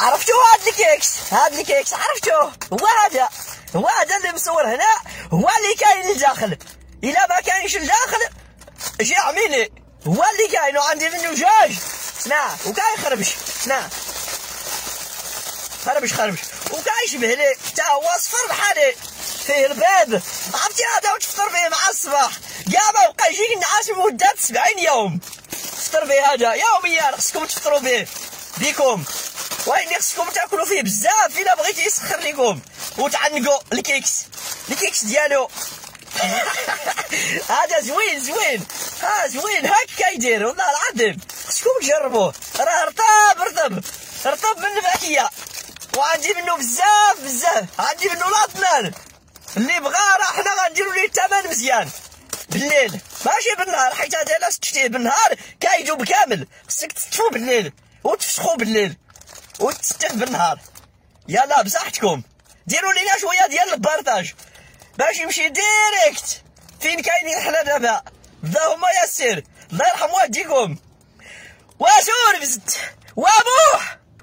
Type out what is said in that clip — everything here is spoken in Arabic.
عرفتوا هاد الكيكس عرفتوه؟ هو هذا اللي مصور هنا، هو اللي كاين لداخل. الا ما كاينش لداخل جي عميلي، هو اللي كاين وعندي منه جوج. سمع وكاين خربش، سمع خربش وكيشبه لي تا هو صفر بحالي فيه البيض. عرفتي هذا وتفطر به مع الصباح كاع ما بقى يجيك النعاس لمدة 70 يوم. تفطر به هذا يوميا، خصكم تفطروا به بيكم، وإني خصكم تاكلوا فيه بزاف إلا بغيتي يسخر لكم وتعنقوا الكيكس ديالو. هذا زوين زوين هكا يدير والله العظيم، خصكم تجربوه. راه رطب من الفاكهه، وعندي منه بزاف عندي منه لاطنان. اللي بغا راه حنا غنديرو ليه الثمن مزيان بالليل ماشي بالنهار، حيت هذا الا شتيه بالنهار كايدوب كامل. خصك تستفو بالليل وتفسخو بالليل وتستف بالنهار. يلا بصحتكم ديروا لينا شويه ديال البارطاج باش يمشي ديريكت فين كاينين حنا دابا. اللهم يسر، الله يرحم والديكم وسور بزت وابوح.